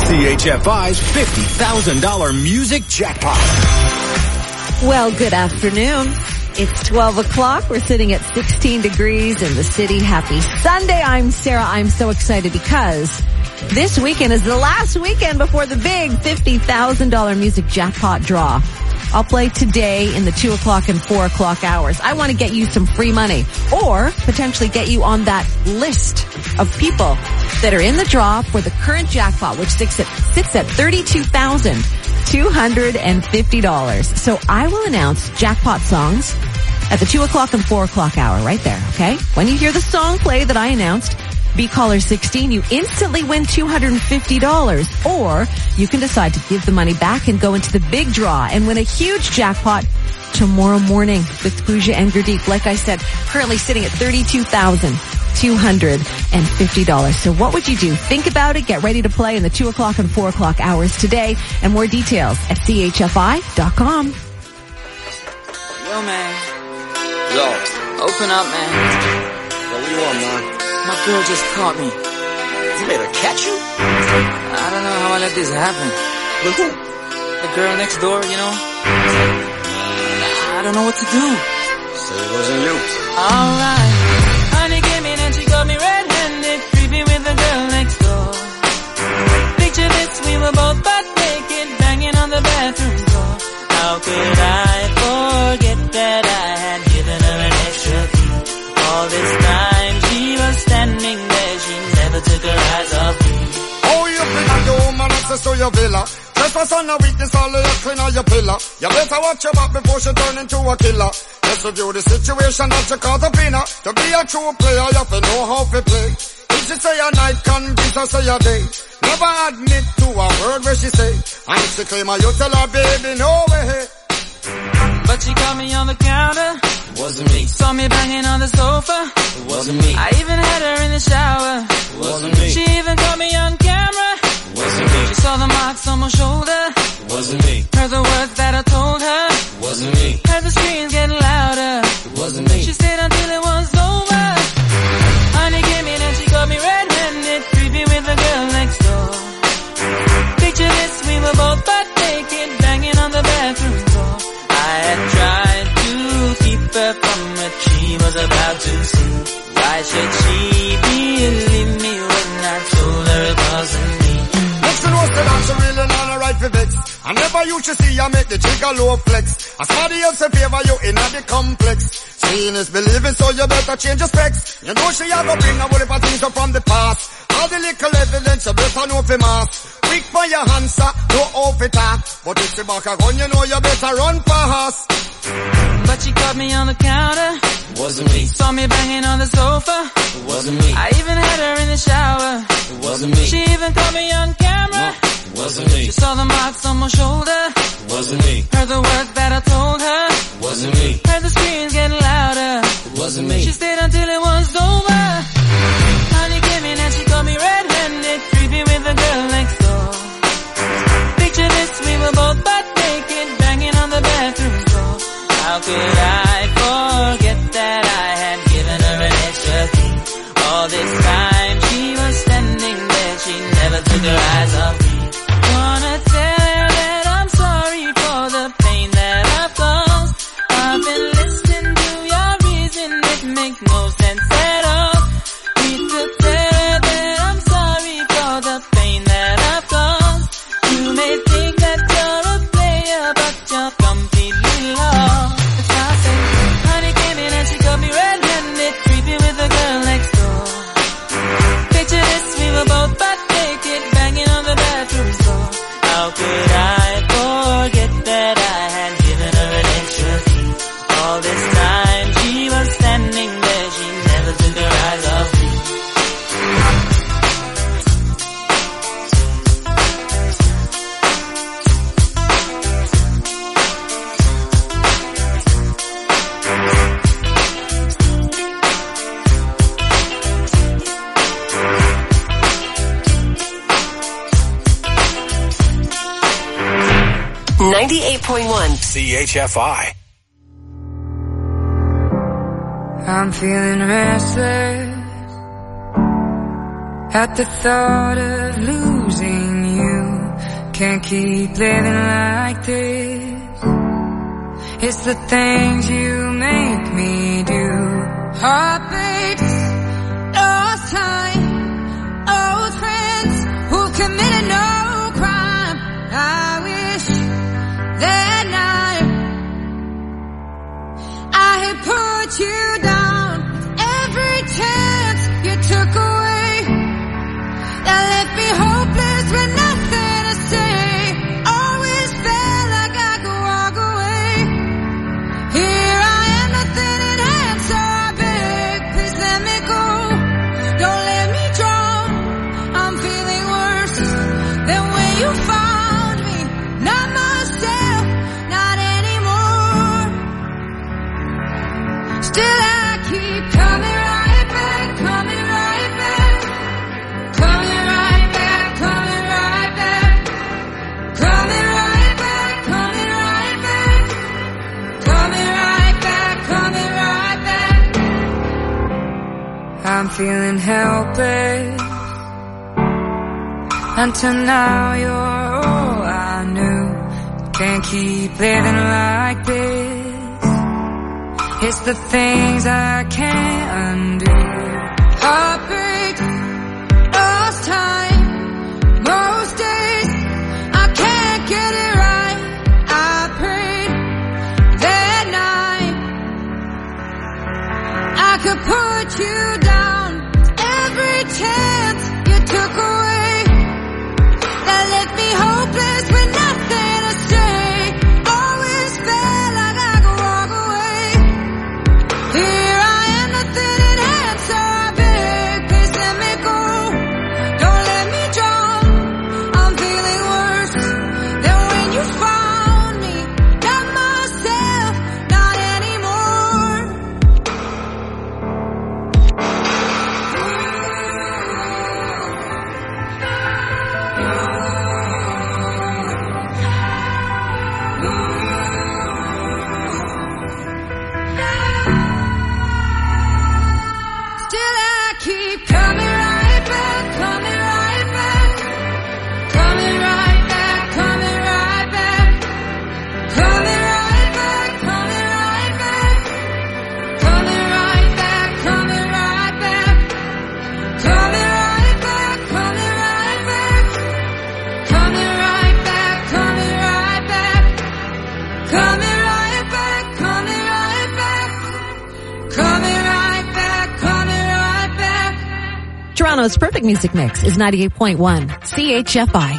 CHFI's $50,000 music jackpot. Well, good afternoon. It's 12 o'clock. We're sitting at 16 degrees in the city. Happy Sunday. I'm Sarah. I'm so excited because this weekend is the last weekend before the big $50,000 music jackpot draw. I'll play today in the 2 o'clock and 4 o'clock hours. I want to get you some free money or potentially get you on that list of people that are in the draw for the current jackpot, which sits at $32,250. So I will announce jackpot songs at the 2 o'clock and 4 o'clock hour right there, okay? When you hear the song play that I announced, be caller 16, you instantly win $250, or you can decide to give the money back and go into the big draw and win a huge jackpot tomorrow morning with Pooja and Gurdeep. Like I said, currently sitting at $32,250. So what would you do? Think about it. Get ready to play in the 2 o'clock and 4 o'clock hours today, and more details at chfi.com. Yo, man. Yo. Open up, man. Yo, what you want, man? My girl just caught me. You made her catch you? I don't know how I let this happen. With who? The girl next door, you know? I don't know what to do. So it wasn't you. Alright. Honey came in and she got me red-handed, creepy with the girl next door. Picture this, we were both butt naked, banging on the bathroom door. How could I forget that I had given her an extra key? All this time she was standing there, she never took her eyes off me. Oh, you bring a your woman access to your villa. Trespass on a weakness, all of your clean on your pillar. You better watch your back before she turn into a killer. Let's review the situation that you caught up in her. To be a true player, you have to know how to play. If she say a night, convince her say a day. Never admit to a word where she say. And if she claim her, you tell her, baby, no way. But she caught me on the counter. Wasn't me. Saw me banging on the sofa. It wasn't me. I even had her in the shower. It wasn't me. She even caught me on camera. It wasn't me. She saw the marks on my shoulder. It wasn't me. Heard the words that I told her. It wasn't me. Heard the screams getting louder. It wasn't me. She stayed until it was over. Honey came in and she got me red-handed, creepy with the girl next door. Picture this, we were both butt naked, banging on the bathroom door. I had tried to keep her from what she was about to see. Why should she believe me when I told her it wasn't me? Next to know that she really not a right for vex. I never used to see I make the trigger low flex. As somebody else in favor you in the complex. Seeing is believing, so you better change your specs. You know she a go bring a whole heap of things up from the past. All the little evidence you better know for mass. Quick for your answer, no off it up. But if you back a gun, you know you better run fast. But she caught me on the counter. It wasn't me. Saw me banging on the sofa. It wasn't me. I even had her in the shower. It wasn't me. She even caught me on camera. No, it wasn't me. She saw the marks on my shoulder. It wasn't me. Heard the words that I told her. It wasn't me. Heard the screams getting louder. It wasn't me. She stayed until it was over. Honey came in and she got me red-handed, creepy with the girl next door. Picture this, we were both butt naked, banging on the bathroom door. How could I forget that I had given her an extra key? All this time she was standing there, she never took her eyes off me. Wanna tell her that I'm sorry for the pain that I've caused. I've been listening to your reason, it makes no sense at all. Need to tell her that I'm sorry for the pain that I've caused. You may think that you're a player, but you're completely lost. It's nothing. Honey came in and she got me red-handed, creepy with the girl next door. Picture this, we were both butt naked, banging on the bathroom door. How could I forget that I had given her an extra key? All this time she was standing there, she never took her eyes off me. 98.1 CHFI. I'm feeling restless at the thought of losing you. can't keep living like this. It's the things you make me do. Heartbreaks, lost time, old friends who committed no crime. I wish that night I had put you down. Every chance you took away, that left me hopeless with nothing to say. Always felt like I could walk away. Here I am, nothing in hand, so I beg, please let me go. Don't let me drown. I'm feeling worse than when you found me. Not myself, not anymore. Still I keep coming right back, coming right back, coming right back, coming right back, coming right back, coming right back, coming right back, coming right back. I'm feeling helpless. Until now you're all I knew. Can't keep living like this. It's the things I can't undo. Heartbreak, lost time, most days I can't get it right. I prayed that night I could put you down. Every chance you took away, that left me hopeless with nothing to say. Always felt like I could walk away. Here I am, nothing in hand, so I beg, please let me go. Don't let me drown. I'm feeling worse than when you found me. Not myself, not anymore. Still I keep coming right back, coming right back, coming right back, coming right back, coming right back, coming right back, coming right back, coming right back, coming right back, coming right back, coming right back, coming right back, coming right back, coming right back, coming right back, coming right back. Toronto's perfect music mix is 98.1 CHFI.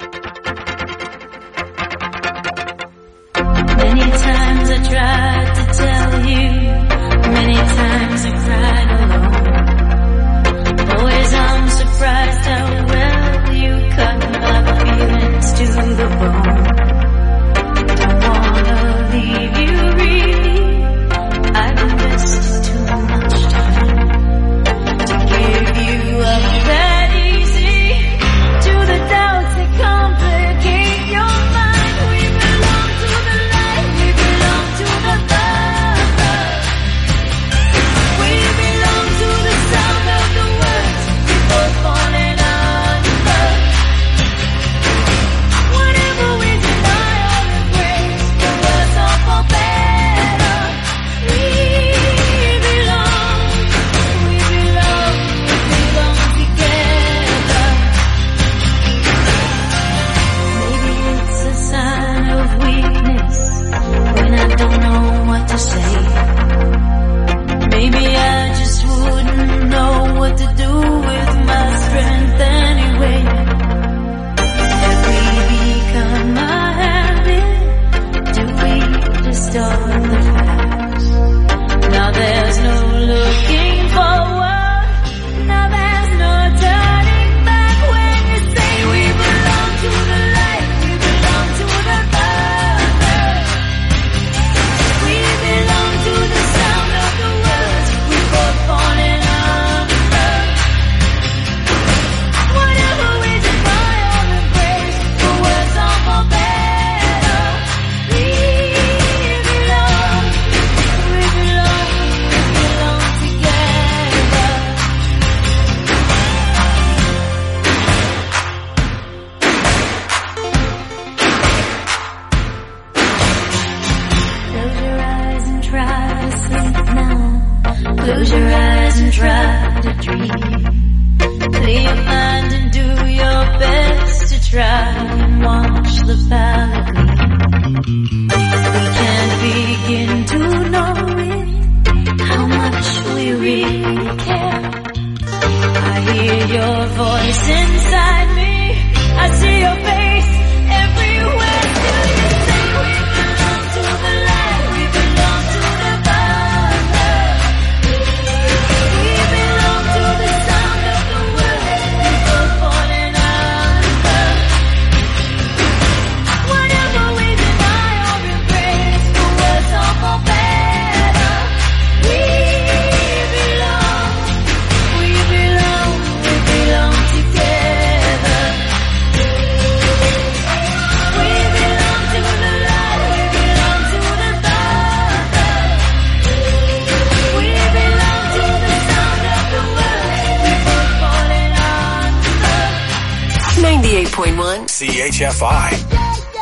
Many times I tried to tell you, many times I cried alone. Always I'm surprised how well you cut my feelings to the bone. Don't wanna leave you really, I've invested too much time to give you up that easy. To the doubts that 98.1 CHFI.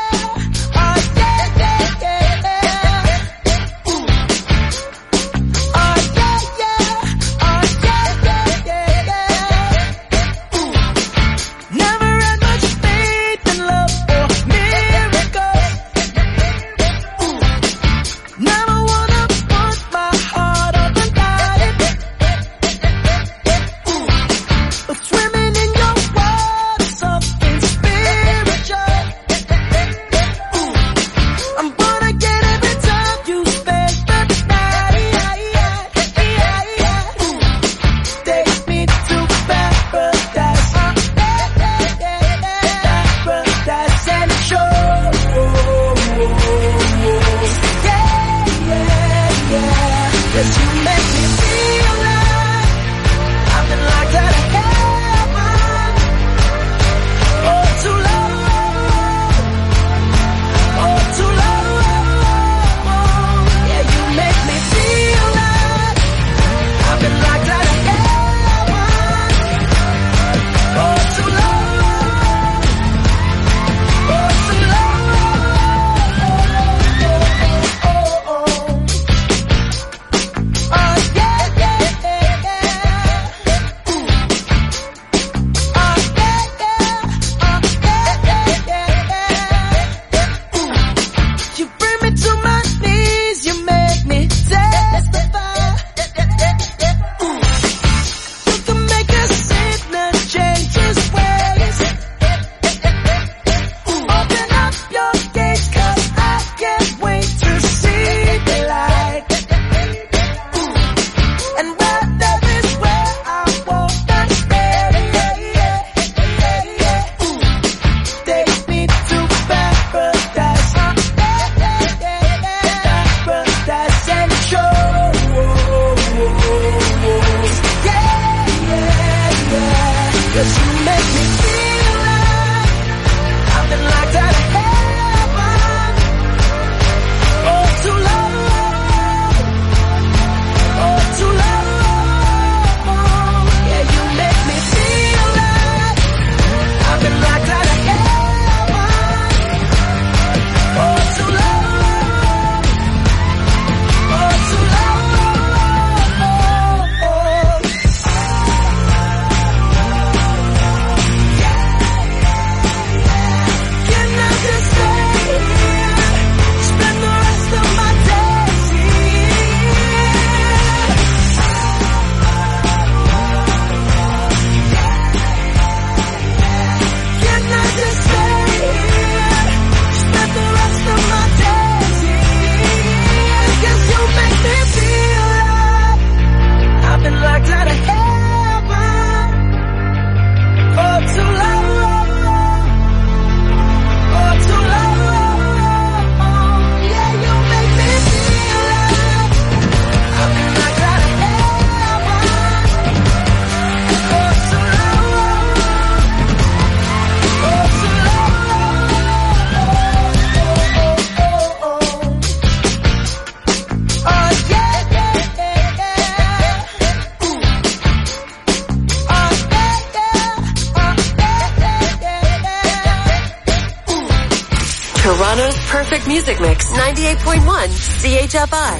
Toronto's perfect music mix, 98.1 CHFI.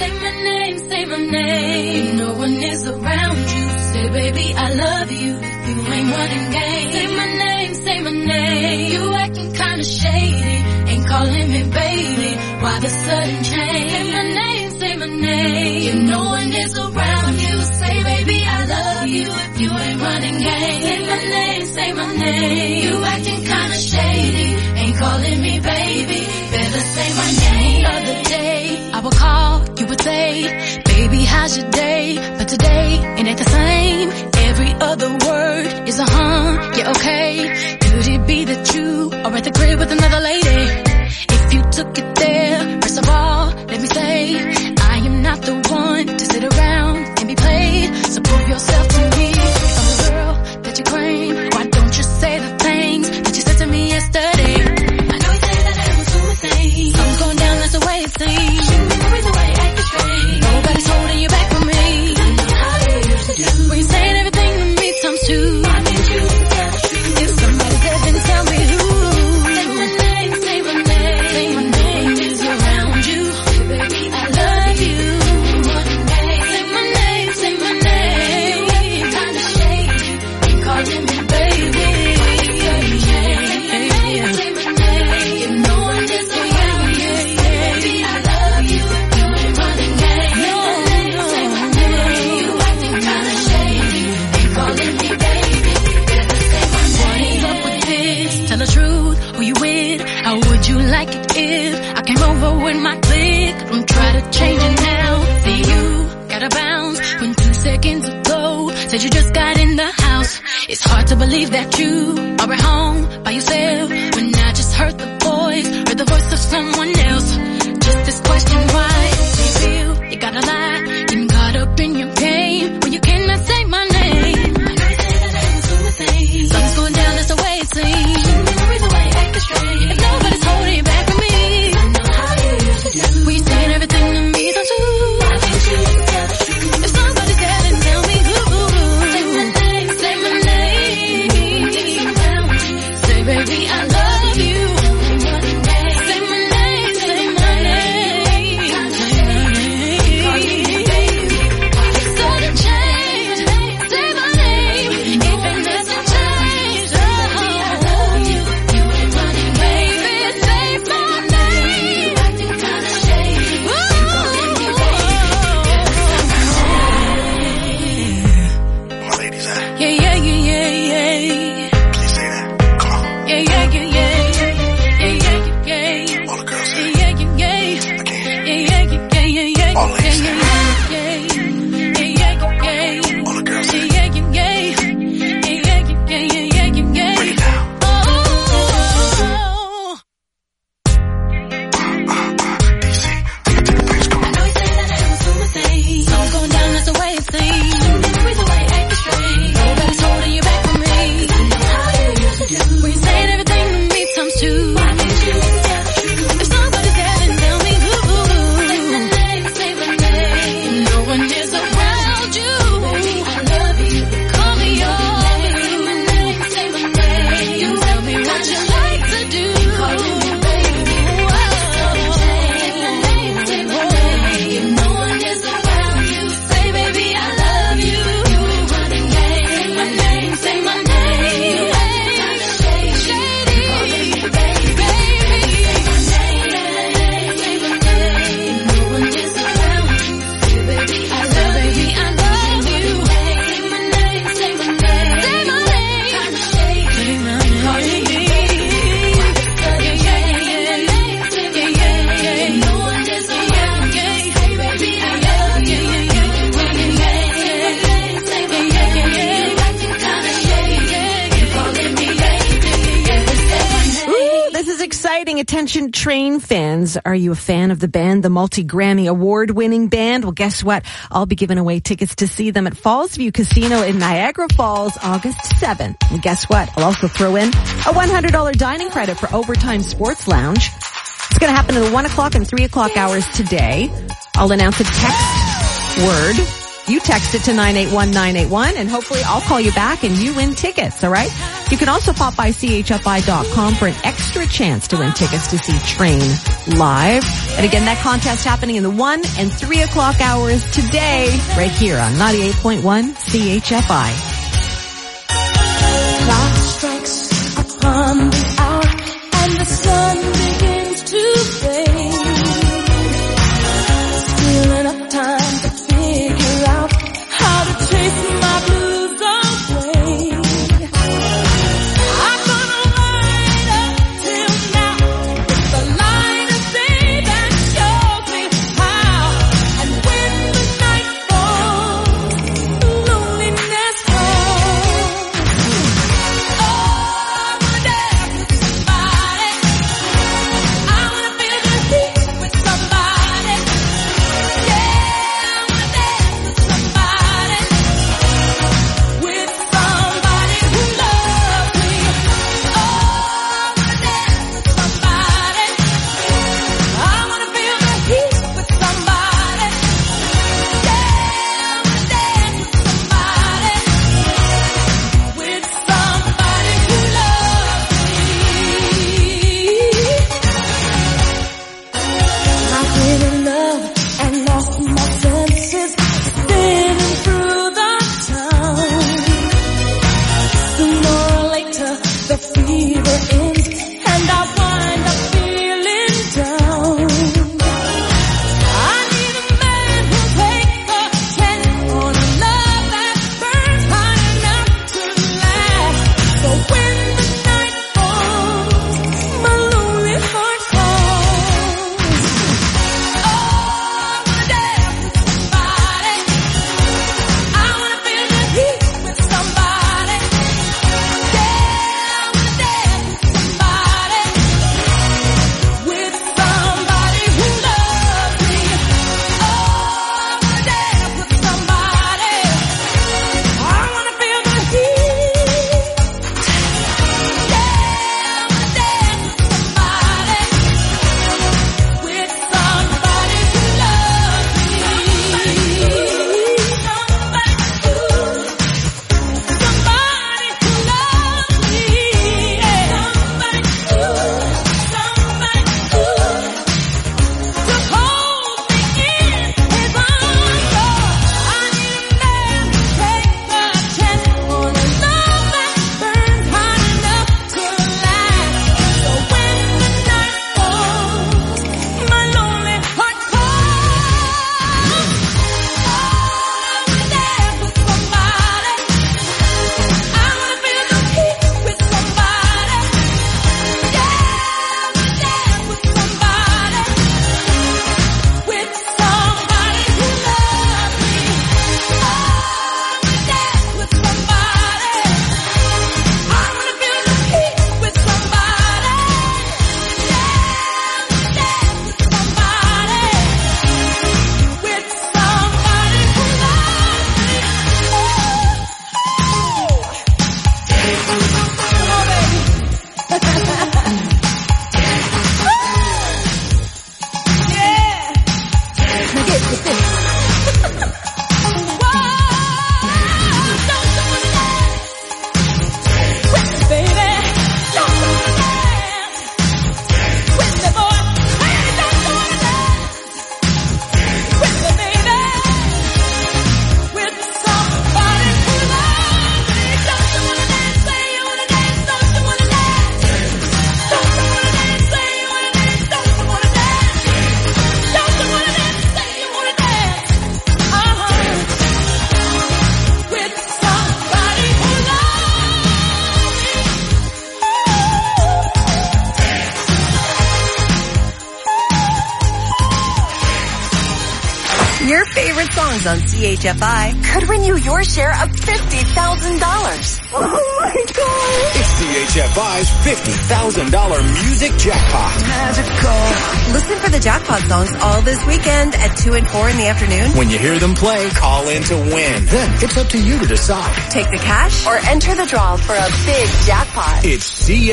Say my name, no one is around you. Say, baby, I love you, if you ain't running game. Say my name, you acting kinda shady, ain't calling me baby, why the sudden change? Say my name, no one is around you. Say, baby, I love you, if you ain't running game. Say my name, you acting kinda shady, ain't calling me baby, better say my name. The other day, I would call, you would say, baby, how's your day? But today, it ain't the same. Every other word is a yeah, okay. Could it be that you are at the crib with another lady? If you took it there, first of all, let me say, I am not the one to sit around and be played. So prove yourself to me. I'm a girl that you claim. Why don't you say the things that you said to me yesterday? I know you said that I was doing things. Something's going down, that's the way it seems. The reason why you acting strange. Nobody's holding you back from me. I know how you used to do. When you saying everything to me times two. I need you to tell the truth. If somebody How would you like it if I came over with my clique? Don't try to change it now. See, you gotta bounce when 2 seconds ago said you just got in the house. It's hard to believe that you are at home by yourself when I just heard the voice of someone else. Just this question, why do you feel you gotta lie? Getting caught up in your game when you cannot say my name. Something's going down, that's the way it seems. If nobody's holding you back from me, when you saying everything to me, don't you? If somebody's there, then tell me who. Say my name. Say, baby, I love you. Say my name. Say my name. So to change, say my name. Even as it change, oh, baby, say my name. My ladies, Yeah. please say that. Come on. Yeah. All the girls say Yeah. All the ladies say All the girls say Break it down. DC, take it to the face, come on. Something's going down, that's the way it seems. Nobody's holding you back from me. When you saying everything to me times two. If somebody's there, then tell me who. No one is around you. Call me your you tell me what you like to do. No one is around you. Say, baby, I love you. Say my name. Say my name. Shady, baby. No one is around you. Baby, I love you. Say my name. Say my name. Say my name. No one is around you. Baby, I love you. Ooh, this is exciting. Attention train fans. Are you a fan of the band, the multi-Grammy award-winning band? Well, guess what? I'll be giving away tickets to see them at Fallsview Casino in Niagara Falls, August 7th. And guess what? I'll also throw in a $100 dining credit for Overtime Sports Lounge. It's going to happen in the 1 o'clock and 3 o'clock hours today. I'll announce a text word. You text it to 981981 and hopefully I'll call you back and you win tickets, all right? You can also pop by chfi.com for an extra chance to win tickets to see Train live. And again, that contest happening in the 1 and 3 o'clock hours today, right here on 98.1 CHFI. Clock strikes upon the hour and the sun begins to fade. Still enough time to figure out how to chase my blues away. I'm gonna ride up till now with the line of day that shows me how. And when the night falls, loneliness falls. Oh, I wanna dance with somebody. I wanna feel the heat with somebody. Yeah, I wanna dance with somebody. With somebody who loves me. Oh, I wanna dance with somebody. I wanna feel the heat with somebody. Yeah, I wanna dance with somebody. With somebody who loves me. I've been in love and lost my senses, spinning through the town. Sooner or later, the fever ends, and I wind up feeling down. I need a man who'll take a chance on a love that burns hot enough to last. So when the night falls, my lonely songs on CHFI could win you your share of $50,000. Oh my God. It's CHFI's $50,000 music jackpot. Listen for the jackpot songs all this weekend at 2 and 4 in the afternoon. When you hear them play, call in to win. Then it's up to you to decide. Take the cash or enter the draw for a big jackpot. It's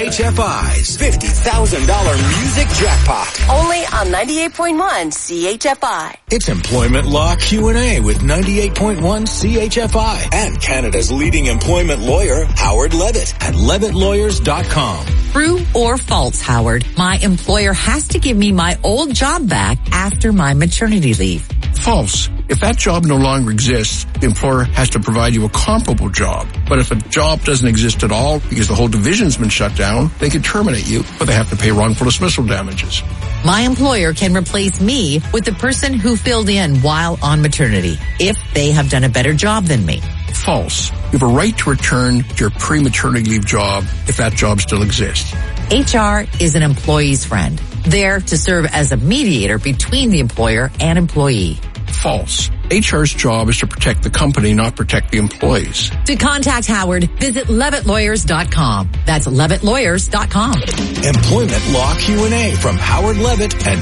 CHFI's $50,000 music jackpot. Only on 98.1 CHFI. It's Employment Law Q&A with 98.1 CHFI and Canada's leading employment lawyer, Howard Levitt at LevittLawyers.com. True or false, Howard? My employer has to give me my old job back after my maternity leave. False. If that job no longer exists, the employer has to provide you a comparable job. But if a job doesn't exist at all because the whole division's been shut down, they can terminate you, but they have to pay wrongful dismissal damages. My employer can replace me with the person who filled in while on maternity if they have done a better job than me. False. You have a right to return to your pre-maternity leave job if that job still exists. HR is an employee's friend, there to serve as a mediator between the employer and employee. False. HR's job is to protect the company, not protect the employees. To contact Howard, visit LevittLawyers.com. That's LevittLawyers.com. Employment Law Q&A from Howard Levitt at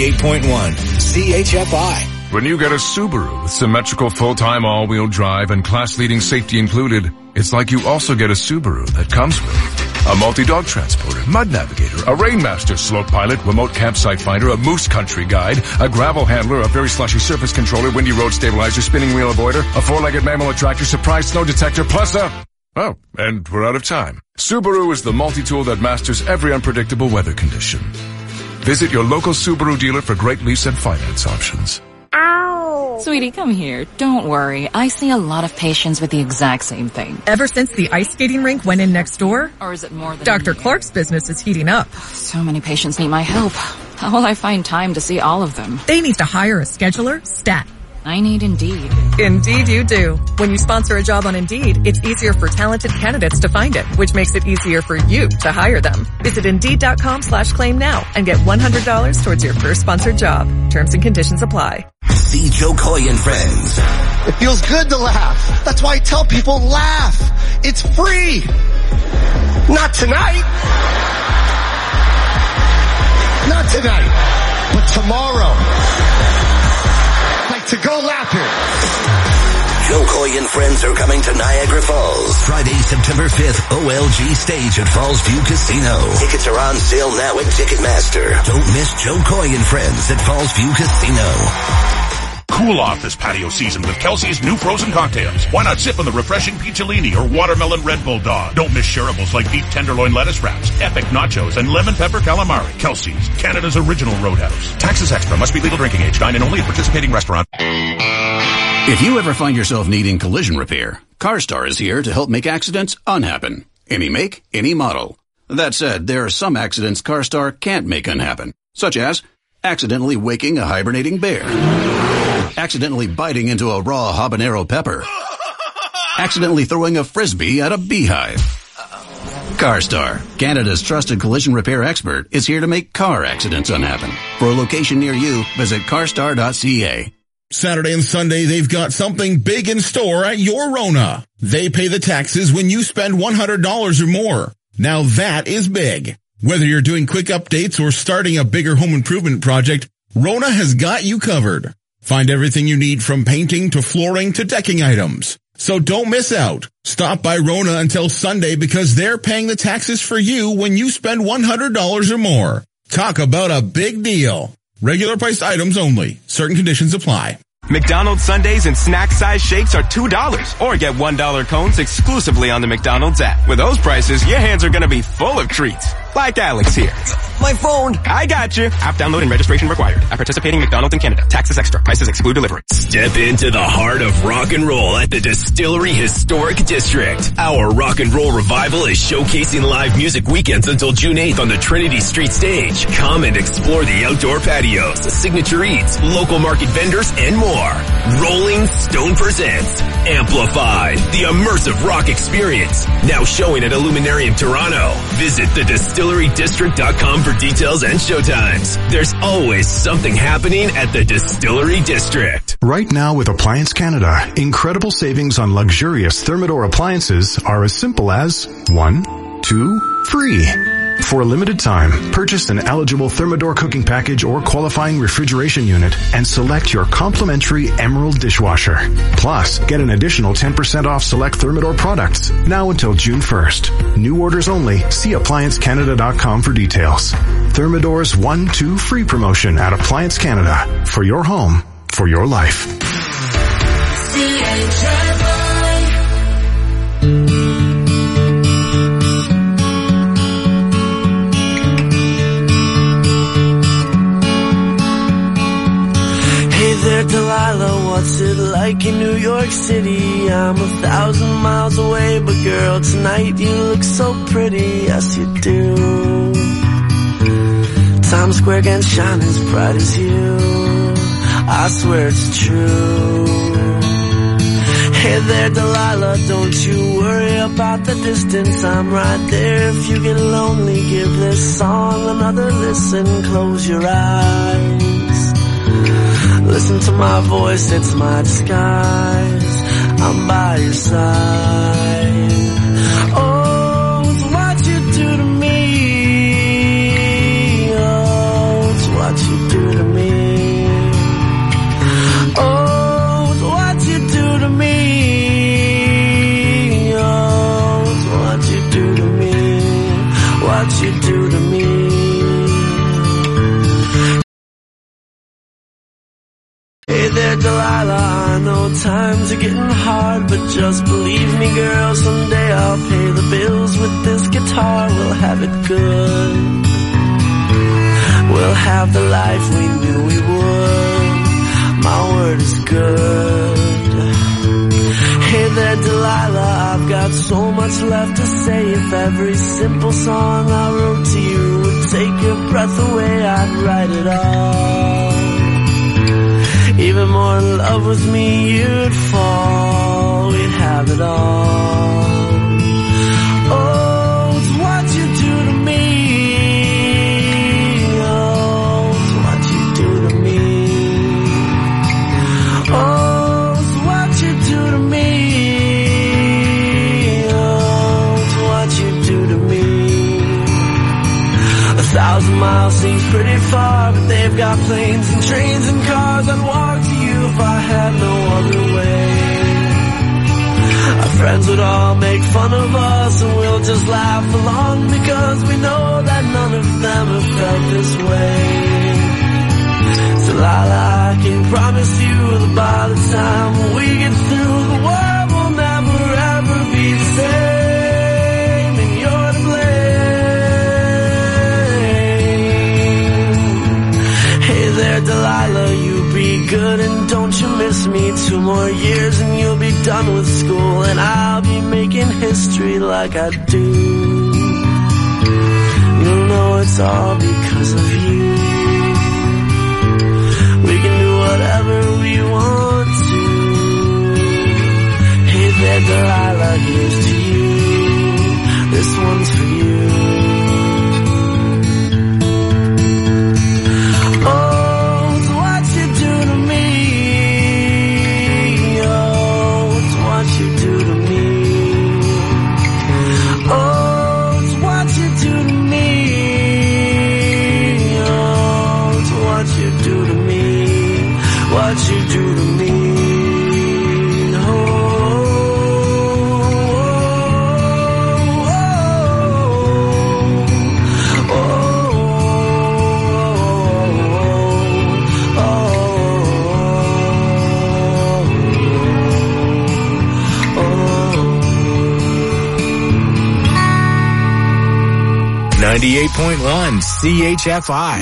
98.1 CHFI. When you get a Subaru with symmetrical full-time all-wheel drive and class-leading safety included, it's like you also get a Subaru that comes with a multi-dog transporter, mud navigator, a Rainmaster slope pilot, remote campsite finder, a moose country guide, a gravel handler, a very slushy surface controller, windy road stabilizer, spinning wheel avoider, a four-legged mammal attractor, surprise snow detector, plus oh, and we're out of time. Subaru is the multi-tool that masters every unpredictable weather condition. Visit your local Subaru dealer for great lease and finance options. Sweetie, come here. Don't worry. I see a lot of patients with the exact same thing. Ever since the ice skating rink went in next door? Or is it more than... Dr. Clark's business is heating up. So many patients need my help. How will I find time to see all of them? They need to hire a scheduler, stat. I need Indeed. Indeed you do. When you sponsor a job on Indeed, it's easier for talented candidates to find it, which makes it easier for you to hire them. Visit Indeed.com/claim now and get $100 towards your first sponsored job. Terms and conditions apply. See Joe Coy and Friends. It feels good to laugh. That's why I tell people laugh. It's free. Not tonight. Not tonight, but tomorrow. Like to go laugh here. Joe Coy and Friends are coming to Niagara Falls. Friday, September 5th, OLG stage at Falls View Casino. Tickets are on sale now at Ticketmaster. Don't miss Joe Coy and Friends at Falls View Casino. Cool off this patio season with Kelsey's new frozen cocktails. Why not sip on the refreshing Peacholini or watermelon Red Bull Dog? Don't miss shareables like beef tenderloin lettuce wraps, epic nachos, and lemon pepper calamari. Kelsey's, Canada's original roadhouse. Taxes extra. Must be legal drinking age. Dine in only at participating restaurant. If you ever find yourself needing collision repair, CarStar is here to help make accidents unhappen. Any make, any model. That said, there are some accidents CarStar can't make unhappen, such as accidentally waking a hibernating bear, accidentally biting into a raw habanero pepper, accidentally throwing a frisbee at a beehive. CarStar, Canada's trusted collision repair expert, is here to make car accidents unhappen. For a location near you, visit carstar.ca. Saturday and Sunday, they've got something big in store at your Rona. They pay the taxes when you spend $100 or more. Now that is big. Whether you're doing quick updates or starting a bigger home improvement project, Rona has got you covered. Find everything you need from painting to flooring to decking items. So don't miss out. Stop by Rona until Sunday because they're paying the taxes for you when you spend $100 or more. Talk about a big deal. Regular priced items only. Certain conditions apply. McDonald's Sundaes and snack-size shakes are $2 or get $1 cones exclusively on the McDonald's app. With those prices, your hands are going to be full of treats. Like Alex here. My phone. I got you. App download and registration required. At participating McDonald's in Canada. Taxes extra. Prices exclude delivery. Step into the heart of rock and roll at the Distillery Historic District. Our rock and roll revival is showcasing live music weekends until June 8th on the Trinity Street stage. Come and explore the outdoor patios, the signature eats, local market vendors, and more. Rolling Stone presents Amplified, the immersive rock experience. Now showing at Illuminarium Toronto. Visit thedistillerydistrict.com for details and showtimes. There's always something happening at the Distillery District. Right now with Appliance Canada, incredible savings on luxurious Thermador appliances are as simple as 1, 2, free. For a limited time, purchase an eligible Thermador cooking package or qualifying refrigeration unit and select your complimentary Emerald dishwasher. Plus, get an additional 10% off select Thermador products now until June 1st. New orders only. See ApplianceCanada.com for details. Thermador's 1-2 free promotion at Appliance Canada. For your home, for your life. Hey there, Delilah, what's it like in New York City? I'm 1,000 miles away, but girl, tonight you look so pretty, yes you do. Times Square can shine as bright as you, I swear it's true. Hey there, Delilah, don't you worry about the distance, I'm right there. If you get lonely, give this song another listen, close your eyes. Listen to my voice, it's my disguise, I'm by your side. Oh, it's what you do to me, oh, it's what you do to me. Oh, it's what you do to me, oh, it's what you do to me, what you do to me. Hey there, Delilah, I know times are getting hard, but just believe me, girl, someday I'll pay the bills with this guitar. We'll have it good, we'll have the life we knew we would, my word is good. Hey there, Delilah, I've got so much left to say. If every simple song I wrote to you would take your breath away, I'd write it all. Even more in love with me, you'd fall, we'd have it all. Oh, it's what you do to me, oh, it's what you do to me. Oh, it's what you do to me, oh, it's what you do to me. 1,000 miles seems pretty far, but they've got planes and trains and cars. I'd walk to you if I had no other way. Our friends would all make fun of us, and we'll just laugh along, because we know that none of them have felt this way. So Lila, I can promise you that by the time we get through, the world will never ever be the same, and you're to blame. Hey there, Delilah, you be good and don't you miss me. 2 more years and you'll be done with school, and I'll be making history like I do. You'll know it's all because of you. We can do whatever we want to. Hey there, Delilah, here's to you. This one's for you. What you do to me, oh, oh, oh, oh, oh, 98.1 CHFI.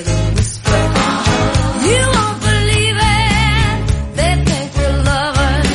You won't believe it. They think we're lovers.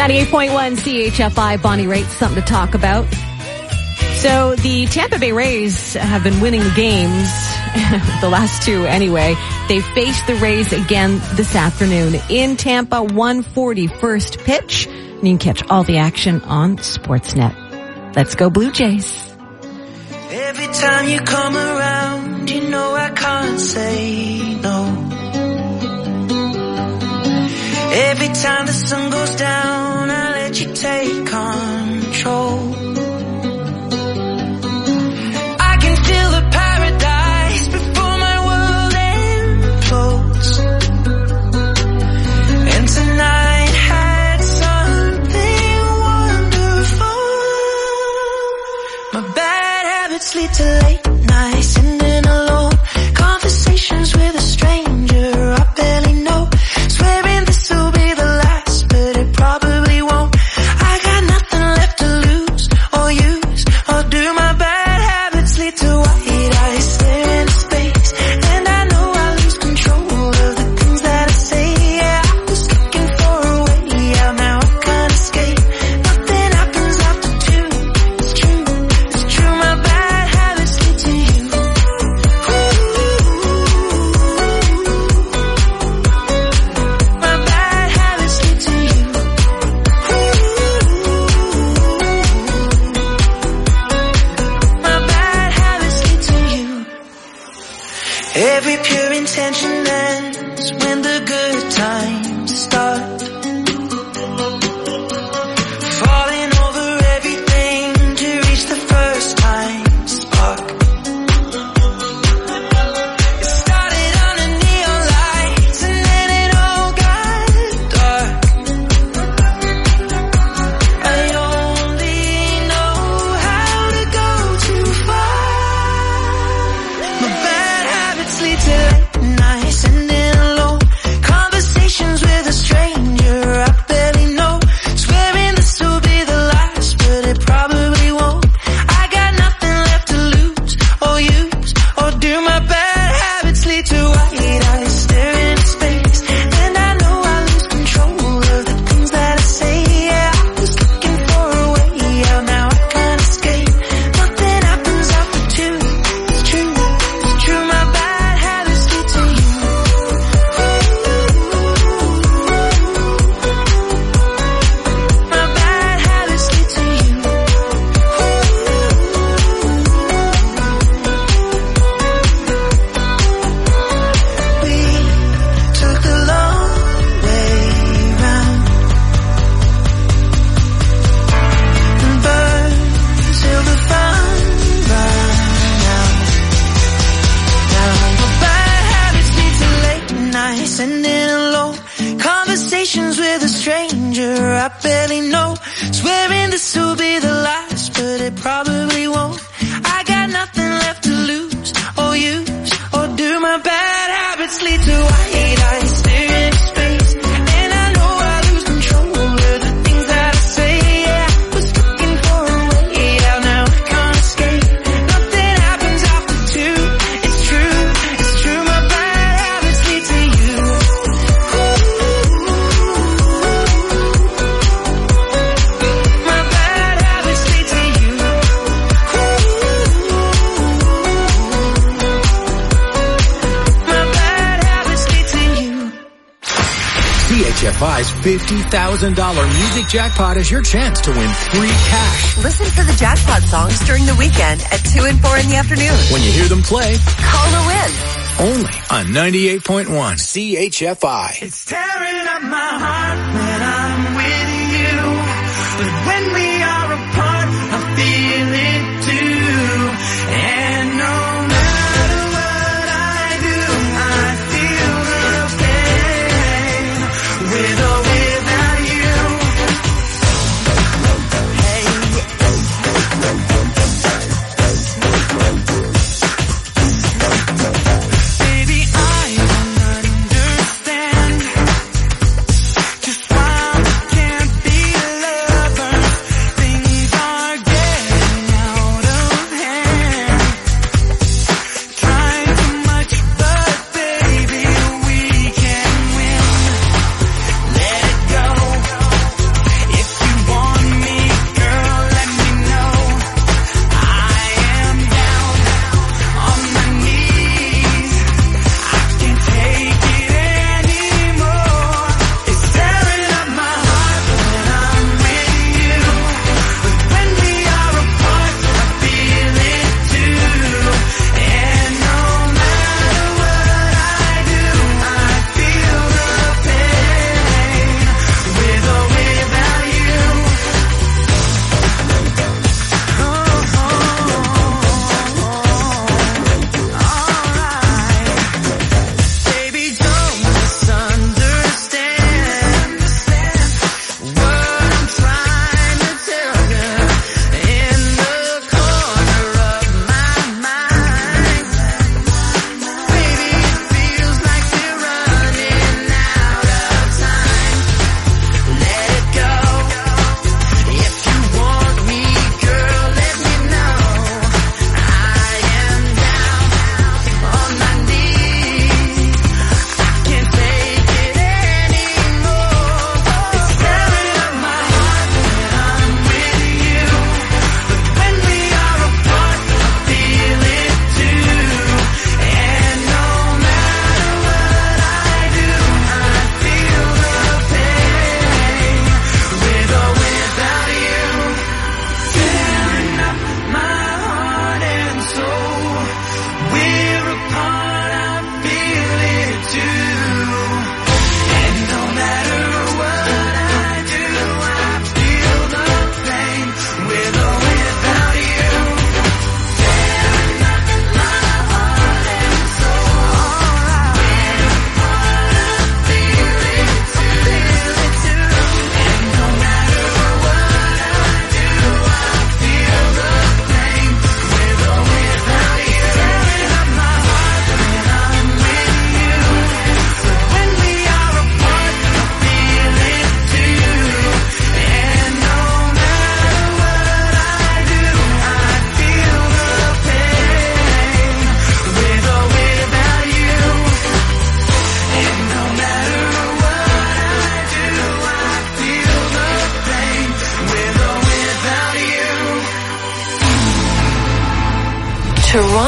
98.1 CHFI, Bonnie Raitt, something to talk about. So the Tampa Bay Rays have been winning the games, the last two anyway. They face the Rays again this afternoon in Tampa, 1:40 first pitch. And you can catch all the action on Sportsnet. Let's go Blue Jays. Every time you come around, you know I can't say no. Every time the sun goes down, I let you take control. I can feel the paradise before my world implodes. And tonight had something wonderful. My bad habits lead to late nights, sitting alone. Conversations with a stranger I barely know. Swearing this will be the last, but it probably won't. I got nothing left to lose or use or do. My bad habits lead to white eyes staring into space, and I know I lose control of the things that I say. Yeah, I was looking for a way out, now I can't escape. Nothing happens after two. It's true, it's true. My bad habits lead to you. My bad habits lead to you. My bad habits lead to you. Every pure intention ends when the good times start. Falling over everything to reach the first time spark. It started under neon lights and then it all got dark. I only know how to go too far. My bad habits lead to late nights, sitting alone. Conversations with a stranger I barely know. Swearing this will be the last, but it probably won't. I got nothing left to lose or use or do. My bad habits lead to white eyes staring into space, and I know I lose control of the things that I say. Yeah, I was looking for a way out, now I can't escape. Nothing happens after two. It's true, it's true. My bad habits lead to you. My bad habits lead to you. We took the long way round and burned till the fun ran out. Now my bad habits lead to late nights, sitting alone. Conversations with a stranger I barely know. Swearing this will be the last, but it probably won't. I got nothing left to lose or use or do. My bad habits lead to white eyes staring into space, and I know I lose control of the things that I say. Yeah, I was looking for a way out, now I can't escape. Nothing happens after two. It's true, it's true. My bad habits lead to you. My bad habits lead to you. My bad habits lead to you. CHFI's $50,000 music jackpot is your chance to win free cash. Listen for the jackpot songs during the weekend at 2 and 4 in the afternoon. When you hear them play, Call to win. only on 98.1 CHFI. It's tearing up my heart when I'm with you, but when we are apart, I feel it too. And no matter what I do, I feel the pain, with or without you. Hey, baby, I don't understand just why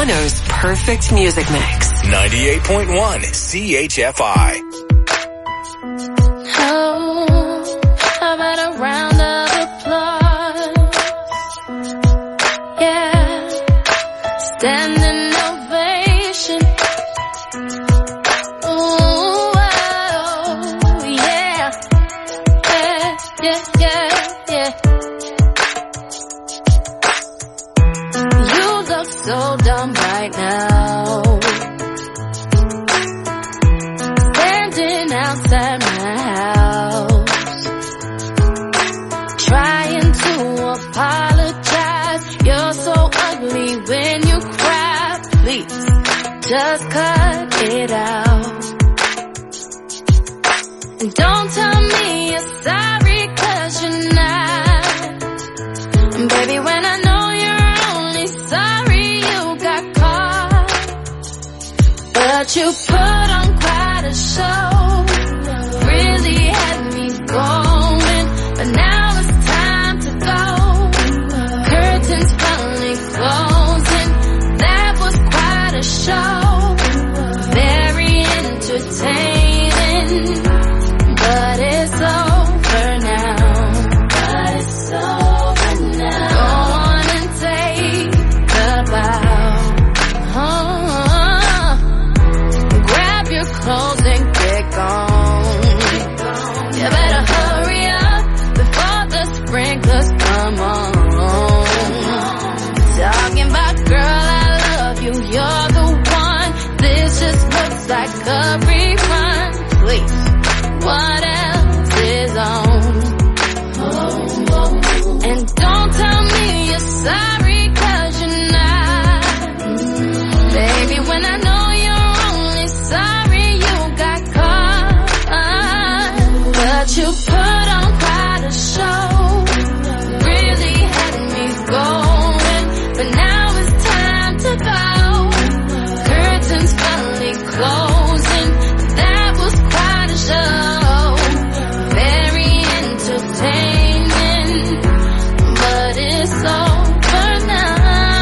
Bono's perfect music mix. 98.1 CHFI. Oh, how about a round of applause? Yeah, standing ovation. Ooh, oh, yeah, yeah. You look so dumb right now, standing outside my house, trying to apologize. You're so ugly when you cry. Please, just cut it out. And don't tell me you're sorry, 'cause you're not. And baby, when I know you're only sorry you got caught, but you put on quite a show, really had me going, but now it's time to go. Curtains finally closing, that was quite a show, very entertaining, but it's over now. But it's over now. Go on and take a bow. Grab your clothes and get gone. You better hurry up before the sprinklers come on. Talking about, girl, I love you, you're the one. This just looks like a refund. Please, what else is on? And don't tell me you're sorry, 'cause you're not. Baby, when I know you're only sorry you got caught, but you put on quite a show, really had me going, but now it's time to go. Curtains finally closing, that was quite a show, very entertaining, but it's over now.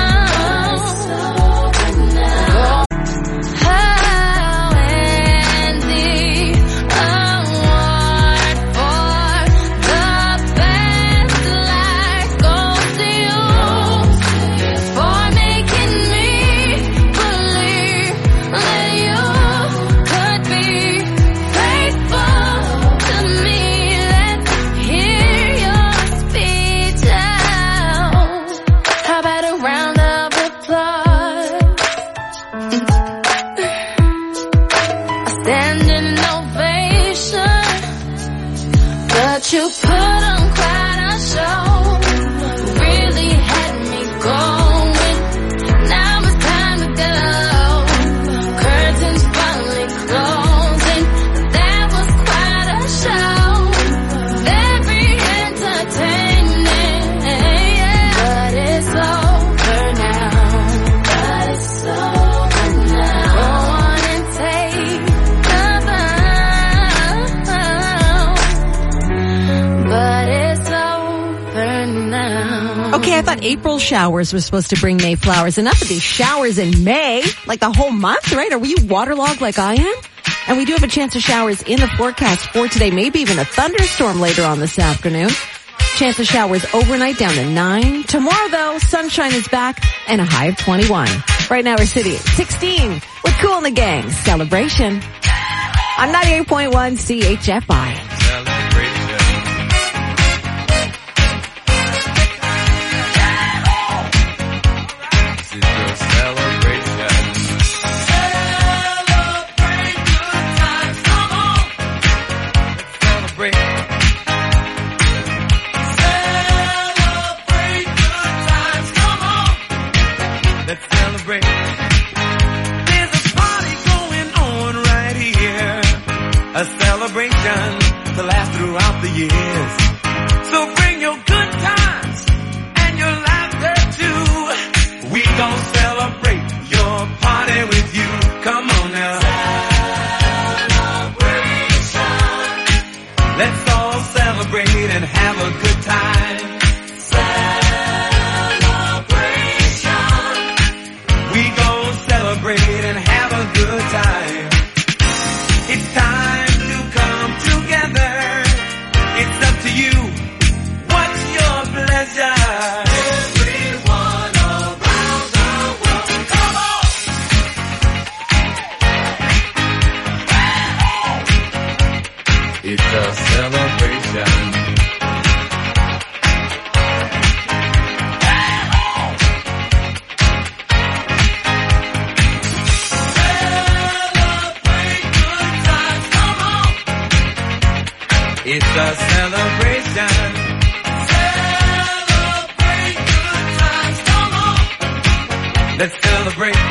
Oh, and the award for the best life goes to you, for making me believe that you could be faithful to me. Let's hear your speech out. How about a round of applause? A standing ovation, but you put on quite a show, really had me going, now it's time to go. Curtains finally closing, that was quite a show, very entertaining, but it's over now. But it's over now. Go on and take the bow, but it's over now. Okay, I thought April showers were supposed to bring May flowers. Enough of these showers in May, like the whole month, right? Are you waterlogged like I am? And we do have a chance of showers in the forecast for today, maybe even a thunderstorm later on this afternoon. Chance of showers overnight down to 9. Tomorrow, though, sunshine is back and a high of 21. Right now, we're sitting at 16 with Kool and the Gang. Celebration on 98.1 CHFI. A celebration to last throughout the years. So bring your good times and your laughter too. We gon' celebrate your party with you. Come on now. Celebration. Let's all celebrate and have a good time. Celebration. We gon' celebrate and have a good time. It's time to come together. It's up to you. What's your pleasure? Everyone around the world, come on! It's a celebration. It's a celebration. Celebrate good times, come on. Let's celebrate.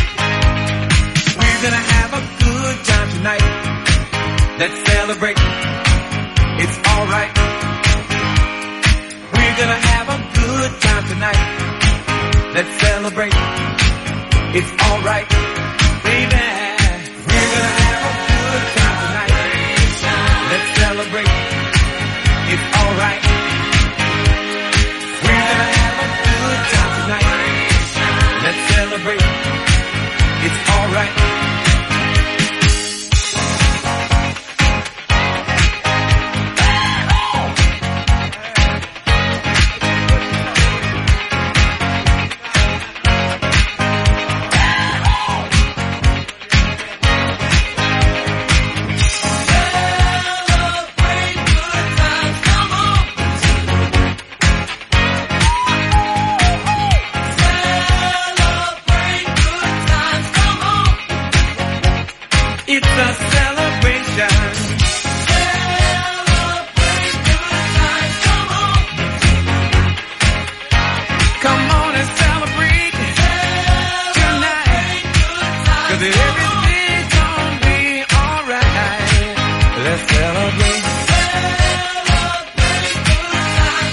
We're gonna have a good time tonight. Let's celebrate. It's alright. We're gonna have a good time tonight. Let's celebrate. It's alright. Baby, we're gonna have a good time tonight. Let's celebrate. It's alright. We're gonna have a good time tonight. Let's celebrate. It's alright. It's a celebration. Celebrate good times, come on. Come on and celebrate tonight. 'Cause everything's gonna be alright. Let's celebrate. Celebrate good times,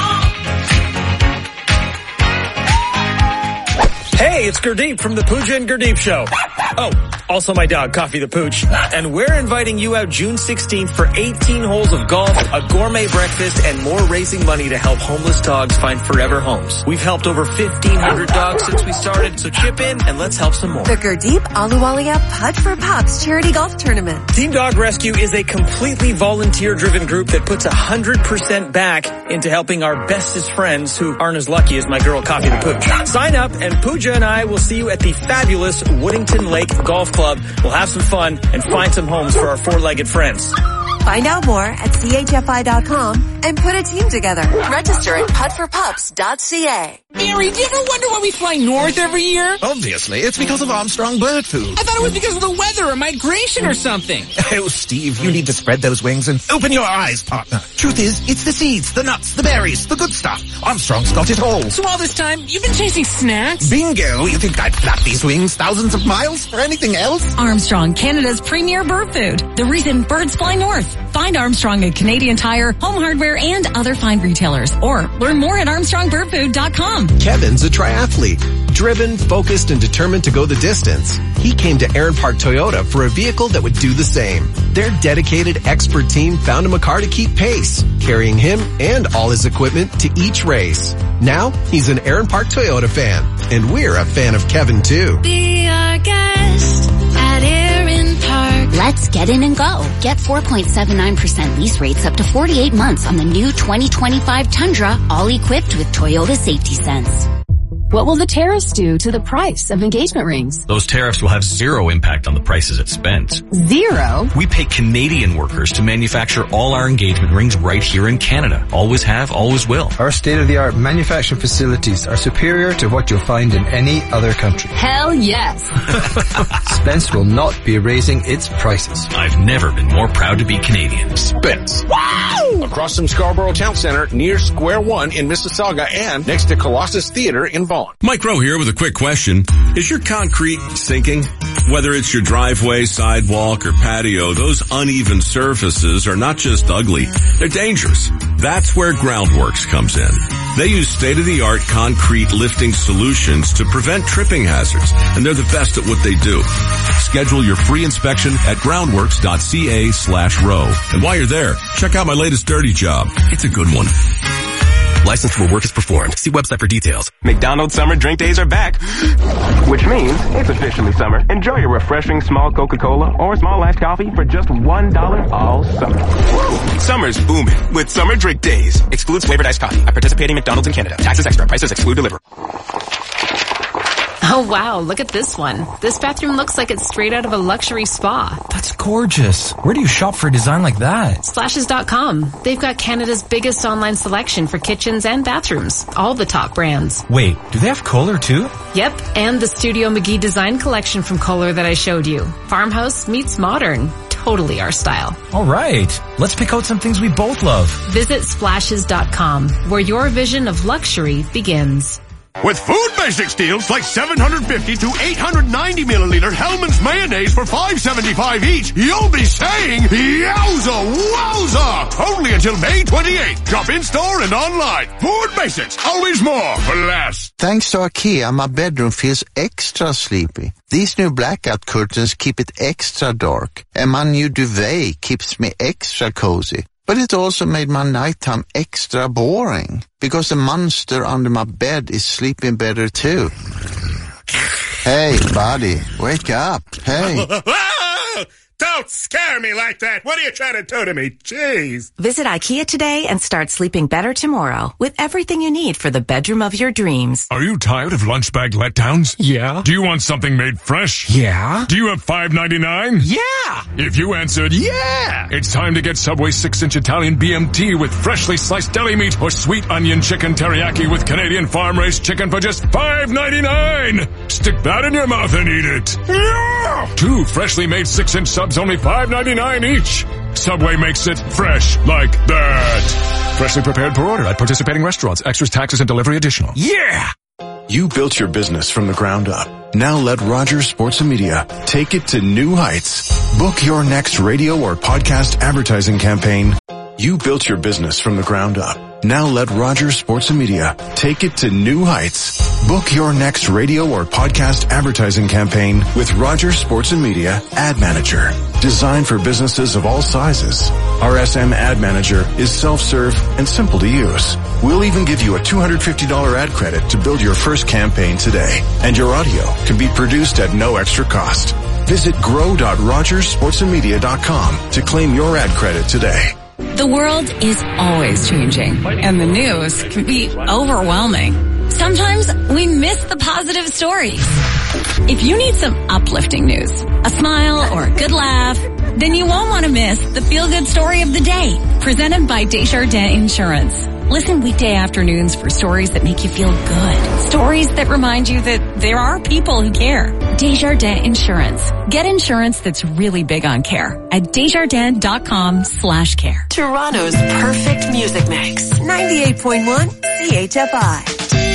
come on. Hey, it's Gurdeep from the Pooja and Gurdeep Show. Oh, also my dog, Coffee the Pooch. And we're inviting you out June 16th for 18 holes of golf, a gourmet breakfast, and more raising money to help homeless dogs find forever homes. We've helped over 1,500 dogs since we started, so chip in and let's help some more. The Gurdeep Ahluwalia Putt for Pups Charity Golf Tournament. Team Dog Rescue is a completely volunteer-driven group that puts 100% back into helping our bestest friends who aren't as lucky as my girl, Coffee the Pooch. Sign up and Pooja and I will see you at the fabulous Woodington Lake Golf Club. We'll have some fun and find some homes for our four-legged friends. Find out more at chfi.com and put a team together. Register at puttforpups.ca. Barry, do you ever wonder why we fly north every year? Obviously, it's because of Armstrong Bird Food. I thought it was because of the weather or migration or something. Oh, Steve, you need to spread those wings and open your eyes, partner. Truth is, it's the seeds, the nuts, the berries, the good stuff. Armstrong's got it all. So all this time, you've been chasing snacks? Bingo! You think I'd flap these wings thousands of miles for anything else? Armstrong, Canada's premier bird food. The reason birds fly north. Find Armstrong at Canadian Tire, Home Hardware, and other fine retailers. Or learn more at ArmstrongBirdFood.com. Kevin's a triathlete. Driven, focused, and determined to go the distance. He came to Aaron Park Toyota for a vehicle that would do the same. Their dedicated, expert team found him a car to keep pace, carrying him and all his equipment to each race. Now, he's an Aaron Park Toyota fan. And we're a fan of Kevin, too. Be our guest at Aaron Park. Let's get in and go. Get 4.79% lease rates up to 48 months on the new 2025 Tundra, all equipped with Toyota Safety Sense. What will the tariffs do to the price of engagement rings? Those tariffs will have zero impact on the prices at Spence. Zero? We pay Canadian workers to manufacture all our engagement rings right here in Canada. Always have, always will. Our state-of-the-art manufacturing facilities are superior to what you'll find in any other country. Hell yes. Spence will not be raising its prices. I've never been more proud to be Canadian. Spence. Wow! Across from Scarborough Town Center, near Square One in Mississauga, and next to Colossus Theater in Vaughan. Mike Rowe here with a quick question. Is your concrete sinking? Whether it's your driveway, sidewalk, or patio, those uneven surfaces are not just ugly, they're dangerous. That's where Groundworks comes in. They use state-of-the-art concrete lifting solutions to prevent tripping hazards, and they're the best at what they do. Schedule your free inspection at groundworks.ca/row. And while you're there, check out my latest dirty job. It's a good one. License will work as performed. See website for details. McDonald's Summer Drink Days are back. Which means it's officially summer. Enjoy your refreshing small Coca-Cola or small iced coffee for just $1 all summer. Summer's booming with Summer Drink Days. Excludes flavored iced coffee at participating McDonald's in Canada. Taxes extra. Prices exclude delivery. Oh, wow. Look at this one. This bathroom looks like it's straight out of a luxury spa. That's gorgeous. Where do you shop for a design like that? Splashes.com. They've got Canada's biggest online selection for kitchens and bathrooms. All the top brands. Wait, do they have Kohler too? Yep, and the Studio McGee design collection from Kohler that I showed you. Farmhouse meets modern. Totally our style. All right. Let's pick out some things we both love. Visit splashes.com, where your vision of luxury begins. With Food Basics deals like 750 to 890 milliliter Hellmann's mayonnaise for $5.75 each, you'll be saying, yowza wowza! Only until May 28th. Shop in-store and online. Food Basics. Always more for less. Thanks to IKEA, my bedroom feels extra sleepy. These new blackout curtains keep it extra dark, and my new duvet keeps me extra cozy. But it also made my nighttime extra boring, because the monster under my bed is sleeping better too. Hey, buddy, wake up. Hey. Don't scare me like that. What are you trying to do to me? Jeez. Visit IKEA today and start sleeping better tomorrow with everything you need for the bedroom of your dreams. Are you tired of lunch bag letdowns? Yeah. Do you want something made fresh? Yeah. Do you have $5.99? Yeah. If you answered yeah, it's time to get Subway 6-inch Italian BMT with freshly sliced deli meat or sweet onion chicken teriyaki with Canadian farm-raised chicken for just $5.99. Stick that in your mouth and eat it. Yeah. 2 freshly made 6-inch subs, only $5.99 each. Subway makes it fresh like that. Freshly prepared per order at participating restaurants. Extras, taxes, and delivery additional. Yeah! You built your business from the ground up. Now let Rogers Sports and Media take it to new heights. Book your next radio or podcast advertising campaign. You built your business from the ground up. Now let Rogers Sports and Media take it to new heights. Book your next radio or podcast advertising campaign with Rogers Sports and Media Ad Manager. Designed for businesses of all sizes. RSM Ad Manager is self-serve and simple to use. We'll even give you a $250 ad credit to build your first campaign today. And your audio can be produced at no extra cost. Visit grow.rogersportsandmedia.com to claim your ad credit today. The world is always changing, and the news can be overwhelming. Sometimes we miss the positive stories. If you need some uplifting news, a smile or a good laugh, then you won't want to miss the feel-good story of the day, presented by Desjardins Insurance. Listen weekday afternoons for stories that make you feel good. Stories that remind you that there are people who care. Desjardins Insurance. Get insurance that's really big on care at Desjardins.com/care. Toronto's perfect music mix. 98.1 CHFI.